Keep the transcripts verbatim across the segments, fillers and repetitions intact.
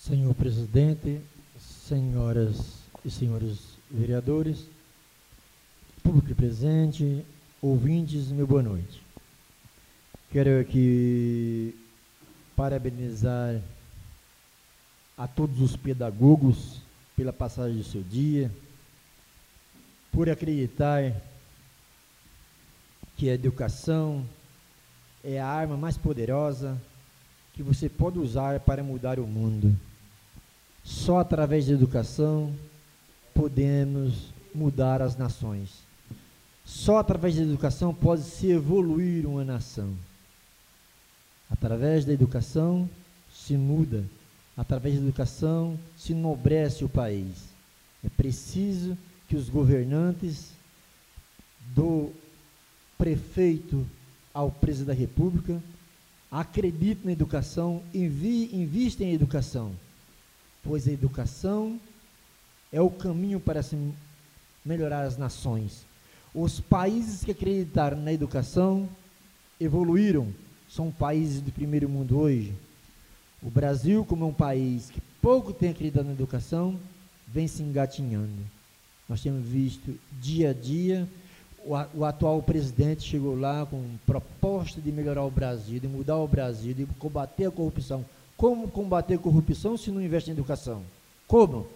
Senhor presidente, senhoras e senhores vereadores, público presente, ouvintes, meu boa noite. Quero aqui parabenizar a todos os pedagogos pela passagem do seu dia, por acreditar que a educação é a arma mais poderosa que você pode usar para mudar o mundo. Só através da educação podemos mudar as nações. Só através da educação pode-se evoluir uma nação. Através da educação se muda. Através da educação se enobrece o país. É preciso que os governantes, do prefeito ao presidente da República, acreditem na educação, invistem em educação, pois a educação é o caminho para se melhorar as nações. Os países que acreditaram na educação evoluíram, são países do primeiro mundo hoje. O Brasil, como é um país que pouco tem acreditado na educação, vem se engatinhando. Nós temos visto dia a dia, o, a, o atual presidente chegou lá com proposta de melhorar o Brasil, de mudar o Brasil, de combater a corrupção. Como combater a corrupção se não investe em educação? Como?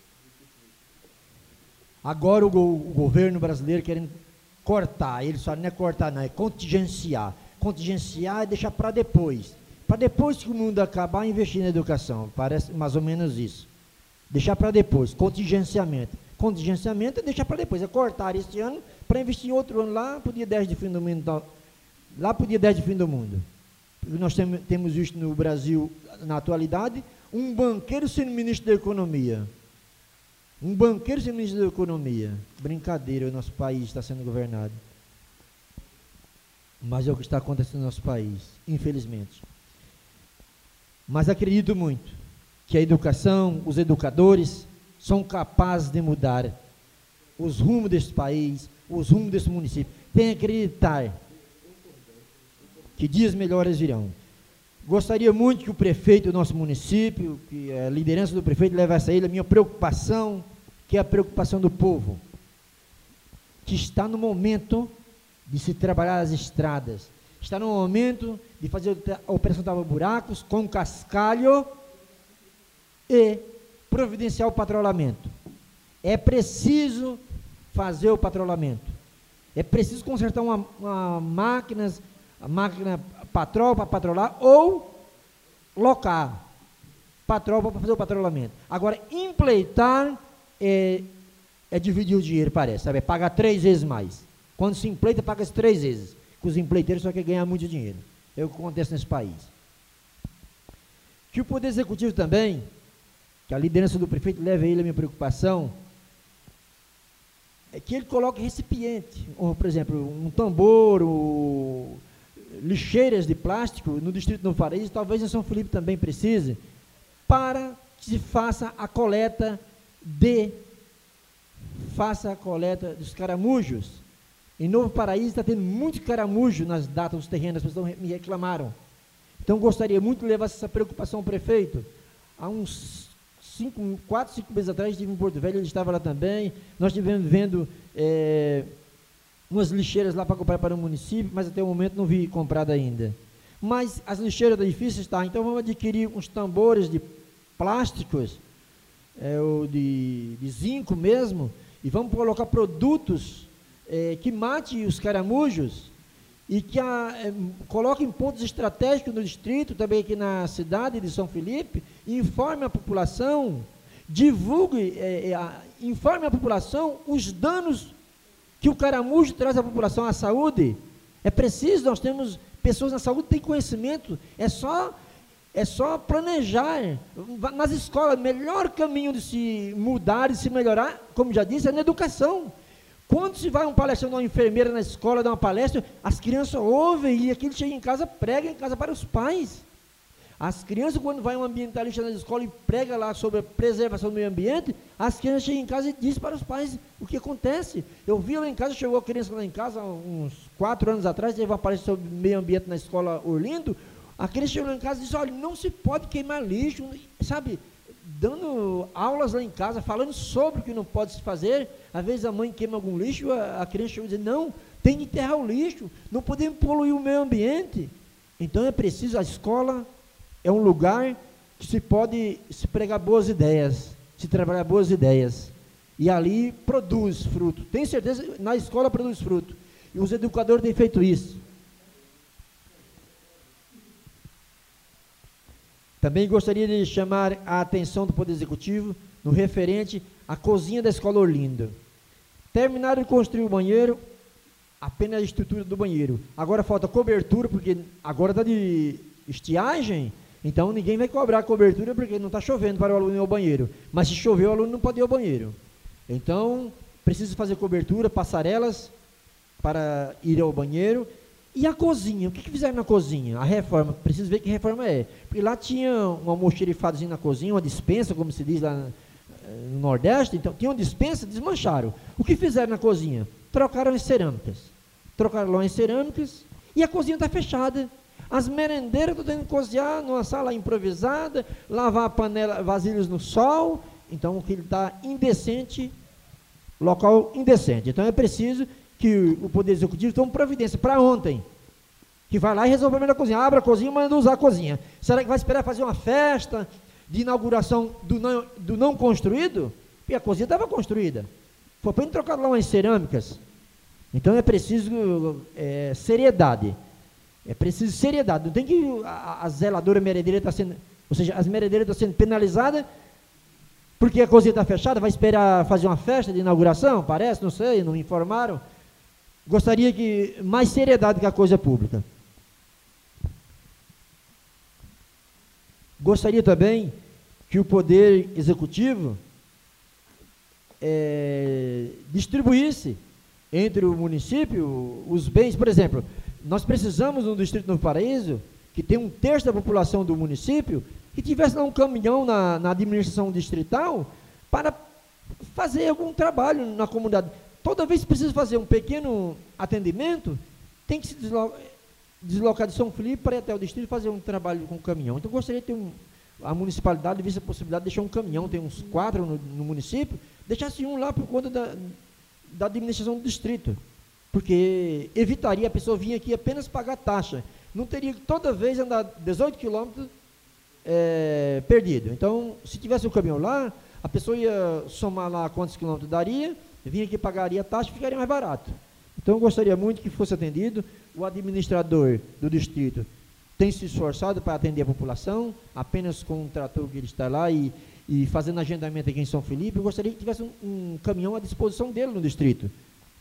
Agora o, go, o governo brasileiro querendo cortar, ele só não é cortar não, é contingenciar. Contingenciar é deixar para depois. Para depois que o mundo acabar, investir na educação. Parece mais ou menos isso. Deixar para depois, contingenciamento. Contingenciamento é deixar para depois, é cortar este ano para investir em outro ano lá para o dia dez de fim do mundo. Lá para o dia dez de fim do mundo. Nós tem, temos visto no Brasil, na atualidade, um banqueiro sendo ministro da Economia. Um banqueiro sendo ministro da Economia. Brincadeira, o nosso país está sendo governado. Mas é o que está acontecendo no nosso país, infelizmente. Mas acredito muito que a educação, os educadores, são capazes de mudar os rumos desse país, os rumos desse município. Tem que acreditar que dias melhores virão. Gostaria muito que o prefeito do nosso município, que a liderança do prefeito levasse a ele a minha preocupação, que é a preocupação do povo, que está no momento de se trabalhar as estradas, está no momento de fazer a operação tapa-buracos com cascalho e providenciar o patrulhamento. É preciso fazer o patrulhamento. É preciso consertar uma, uma máquinas, a máquina patrol para patrulhar ou locar patrol para fazer o patrulhamento. Agora, empleitar é, é dividir o dinheiro, parece, sabe? É pagar três vezes mais. Quando se empleita, paga-se três vezes. Que os empleiteiros só querem ganhar muito dinheiro. É o que acontece nesse país. Que o Poder Executivo também, que a liderança do prefeito leve a ele a minha preocupação, é que ele coloque recipiente, ou, por exemplo, um tambor, ou lixeiras de plástico no distrito de Novo Paraíso, talvez em São Felipe também precise, para que se faça a coleta de, faça a coleta dos caramujos. Em Novo Paraíso está tendo muito caramujo nas datas dos terrenos, as pessoas me reclamaram. Então gostaria muito de levar essa preocupação ao prefeito. Há uns cinco, quatro, cinco meses atrás, estive em Porto Velho, ele estava lá também. Nós estivemos vendo é, umas lixeiras lá para comprar para o município, mas até o momento não vi comprada ainda. Mas as lixeiras estão difíceis, tá? Então vamos adquirir uns tambores de plásticos, é, ou de, de zinco mesmo, e vamos colocar produtos É, que mate os caramujos e que a, é, coloque em pontos estratégicos no distrito, também aqui na cidade de São Felipe, e informe a população, divulgue, é, é, a, informe a população os danos que o caramujo traz à população, à saúde. É preciso, nós temos pessoas na saúde que têm conhecimento, é só, é só planejar. Nas escolas, o melhor caminho de se mudar, de se melhorar, como já disse, é na educação. Quando se vai um palestrante, uma enfermeira na escola, dar uma palestra, as crianças ouvem e aquilo chega em casa, prega em casa para os pais. As crianças, quando vai um ambientalista na escola e prega lá sobre a preservação do meio ambiente, as crianças chegam em casa e dizem para os pais o que acontece. Eu vi lá em casa, chegou a criança lá em casa, uns quatro anos atrás, teve uma palestra sobre meio ambiente na escola Orlindo, a criança chegou lá em casa e disse, olha, não se pode queimar lixo, sabe? dando aulas lá em casa, falando sobre o que não pode se fazer. Às vezes a mãe queima algum lixo, a, a criança chega e diz, não, tem que enterrar o lixo, não podemos poluir o meio ambiente. Então é preciso, a escola é um lugar que se pode se pregar boas ideias, se trabalhar boas ideias, e ali produz fruto. Tenho certeza que na escola produz fruto, e os educadores têm feito isso. Também gostaria de chamar a atenção do Poder Executivo no referente à cozinha da Escola Orlindo. Terminaram de construir o banheiro, apenas a estrutura do banheiro. Agora falta cobertura, porque agora está de estiagem, então ninguém vai cobrar cobertura, porque não está chovendo para o aluno ir ao banheiro. Mas se chover, o aluno não pode ir ao banheiro. Então, precisa fazer cobertura, passarelas para ir ao banheiro. E a cozinha, o que, que fizeram na cozinha? A reforma, preciso ver que reforma é. Porque lá tinha um almoxerifadozinho na cozinha, uma dispensa, como se diz lá no Nordeste, então tinha uma dispensa, desmancharam. O que fizeram na cozinha? Trocaram as cerâmicas. Trocaram lá as cerâmicas e a cozinha está fechada. As merendeiras estão tendo que cozinhar numa sala improvisada, lavar a panela, vasilhas no sol. Então, o que está indecente, local indecente. Então, é preciso que o Poder Executivo tome providência para ontem, que vai lá e resolve o problema da cozinha, abre a cozinha e manda usar a cozinha. Será que vai esperar fazer uma festa de inauguração do não, do não construído? Porque a cozinha estava construída. Foi para trocar lá umas cerâmicas. Então é preciso é, seriedade. É preciso seriedade. Não tem que a, a zeladora merendeira está sendo, ou seja, as merendeiras estão sendo penalizadas porque a cozinha está fechada, vai esperar fazer uma festa de inauguração? Parece, não sei, não me informaram. Gostaria que mais seriedade que a coisa pública. Gostaria também que o Poder Executivo é, distribuísse entre o município os bens. Por exemplo, nós precisamos no Distrito Novo Paraíso, que tem um terço da população do município, que tivesse lá um caminhão na, na administração distrital para fazer algum trabalho na comunidade. Toda vez que precisa fazer um pequeno atendimento, tem que se deslocar, deslocar de São Felipe para ir até o distrito e fazer um trabalho com o caminhão. Então, gostaria de ter um, a municipalidade visse a possibilidade de deixar um caminhão, tem uns quatro no, no município, deixasse um lá por conta da, da administração do distrito, porque evitaria a pessoa vir aqui apenas pagar taxa, não teria que toda vez andar dezoito quilômetros é, perdido. Então, se tivesse um caminhão lá, a pessoa ia somar lá quantos quilômetros daria, vinha aqui, pagaria a taxa e ficaria mais barato. Então, eu gostaria muito que fosse atendido. O administrador do distrito tem se esforçado para atender a população, apenas com um trator que ele está lá e, e fazendo agendamento aqui em São Felipe. Eu gostaria que tivesse um, um caminhão à disposição dele no distrito.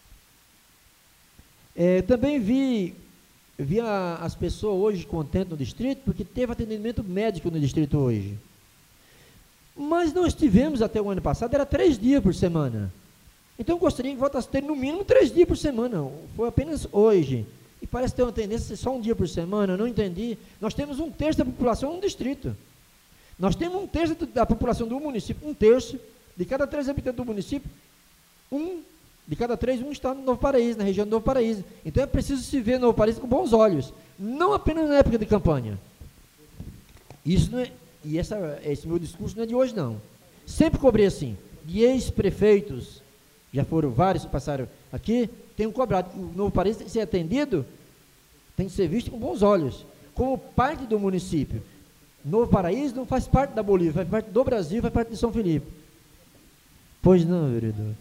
É, também vi, vi a, as pessoas hoje contentes no distrito, porque teve atendimento médico no distrito hoje. Mas nós tivemos até o ano passado, era três dias por semana. Então, eu gostaria que voltasse a ter no mínimo três dias por semana. Foi apenas hoje. E parece ter uma tendência de ser só um dia por semana, eu não entendi. Nós temos um terço da população no distrito. Nós temos um terço da população do município, um terço, de cada três habitantes do município, um, de cada três, um está no Novo Paraíso, na região do Novo Paraíso. Então, é preciso se ver Novo Paraíso com bons olhos, não apenas na época de campanha. Isso não é, e essa, esse meu discurso não é de hoje, não. Sempre cobrei assim, de ex-prefeitos, já foram vários que passaram aqui, tenho cobrado. O Novo Paraíso tem que ser atendido, tem que ser visto com bons olhos, como parte do município. Novo Paraíso não faz parte da Bolívia, faz parte do Brasil, faz parte de São Felipe. Pois não, vereador.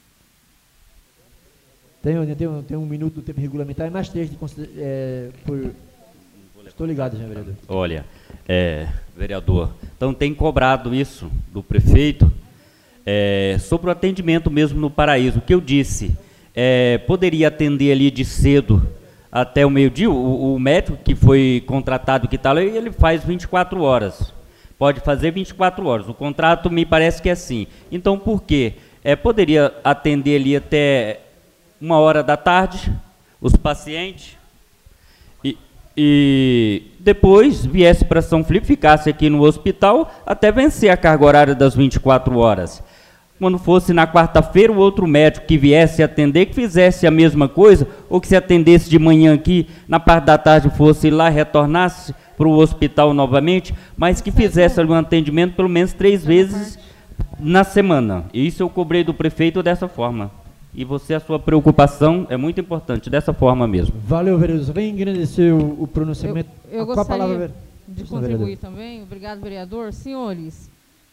Tem, tem, tem um minuto do tempo regulamentar, é mais três de é, por... Estou ligado, senhor vereador. Olha, é, vereador, então tem cobrado isso do prefeito, É, sobre o atendimento mesmo no Paraíso. O que eu disse, é, poderia atender ali de cedo até o meio-dia. O, o médico que foi contratado, que está lá, ele faz vinte e quatro horas. Pode fazer vinte e quatro horas. O contrato me parece que é assim. Então, por quê? É, poderia atender ali até uma hora da tarde, os pacientes, e, e depois viesse para São Felipe, ficasse aqui no hospital, até vencer a carga horária das vinte e quatro horas. Quando fosse na quarta-feira, o outro médico que viesse atender, que fizesse a mesma coisa, ou que se atendesse de manhã aqui, na parte da tarde fosse lá, retornasse, para o hospital novamente, mas que fizesse um atendimento pelo menos três vezes na semana. E isso eu cobrei do prefeito dessa forma. E você, a sua preocupação é muito importante, dessa forma mesmo. Valeu, vereador. Vem agradecer o, o pronunciamento. Eu, eu Qual gostaria a palavra, de contribuir também. Obrigado, vereador. Senhores,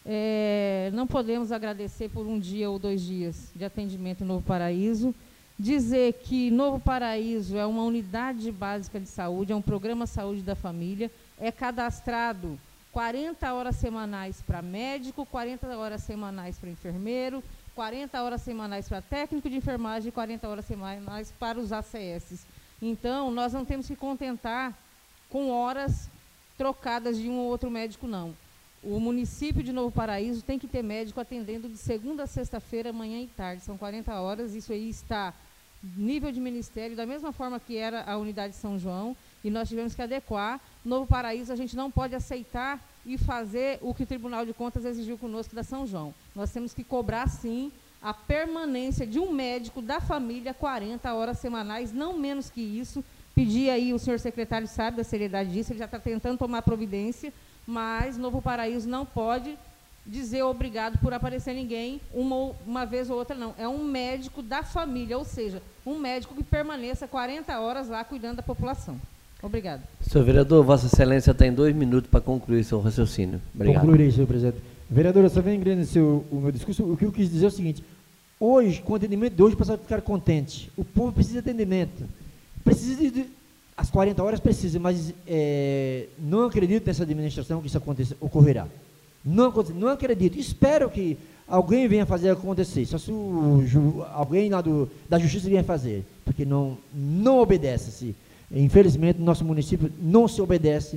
é, não podemos agradecer por um dia ou dois dias de atendimento em Novo Paraíso. Dizer que Novo Paraíso é uma unidade básica de saúde, é um programa Saúde da Família, é cadastrado quarenta horas semanais para médico, quarenta horas semanais para enfermeiro, quarenta horas semanais para técnico de enfermagem e quarenta horas semanais para os A C S. Então, nós não temos que contentar com horas trocadas de um ou outro médico, não. O município de Novo Paraíso tem que ter médico atendendo de segunda a sexta-feira, manhã e tarde. São quarenta horas, isso aí está nível de ministério, da mesma forma que era a unidade de São João, e nós tivemos que adequar. Novo Paraíso, a gente não pode aceitar e fazer o que o Tribunal de Contas exigiu conosco da São João. Nós temos que cobrar, sim, a permanência de um médico da família, quarenta horas semanais, não menos que isso. Pedir aí, o senhor secretário sabe da seriedade disso, ele já está tentando tomar providência, mas Novo Paraíso não pode dizer obrigado por aparecer ninguém uma, uma vez ou outra, não. É um médico da família, ou seja, um médico que permaneça quarenta horas lá cuidando da população. Obrigado. Senhor vereador, Vossa Excelência tem dois minutos para concluir seu raciocínio. Obrigado. Concluirei, senhor presidente. Vereadora, só vem engrandecer o, o meu discurso. O que eu quis dizer é o seguinte: hoje, com o atendimento de hoje, o pessoal ficar contente. O povo precisa de atendimento. Precisa de, de as quarenta horas precisa, mas é, não acredito nessa administração que isso aconteça, ocorrerá. Não, não acredito. Espero que alguém venha fazer acontecer. Só se o, alguém lá do, da justiça venha fazer, porque não, não obedece-se. Infelizmente, no nosso município não se obedece,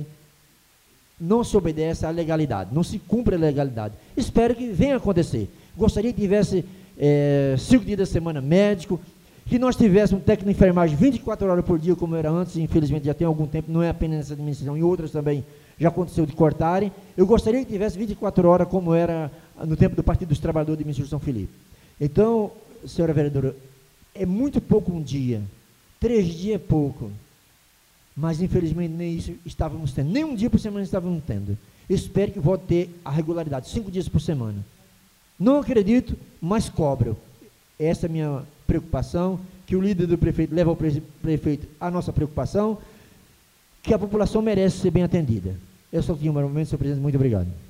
não se obedece à legalidade, não se cumpre a legalidade. Espero que venha acontecer. Gostaria que tivesse é, cinco dias da semana médico, que nós tivéssemos um técnico de enfermagem vinte e quatro horas por dia, como era antes. Infelizmente já tem algum tempo, não é apenas nessa administração, em outras também já aconteceu de cortarem. Eu gostaria que tivesse vinte e quatro horas, como era no tempo do Partido dos Trabalhadores de Ministro São Felipe. Então, senhora vereadora, é muito pouco um dia, três dias é pouco, mas infelizmente nem isso estávamos tendo, nem um dia por semana estávamos tendo. Espero que volte a ter a regularidade, cinco dias por semana. Não acredito, mas cobro. Essa é a minha preocupação, que o líder do prefeito leva ao prefeito a nossa preocupação, que a população merece ser bem atendida. Eu só tinha um momento, senhor presidente, muito obrigado.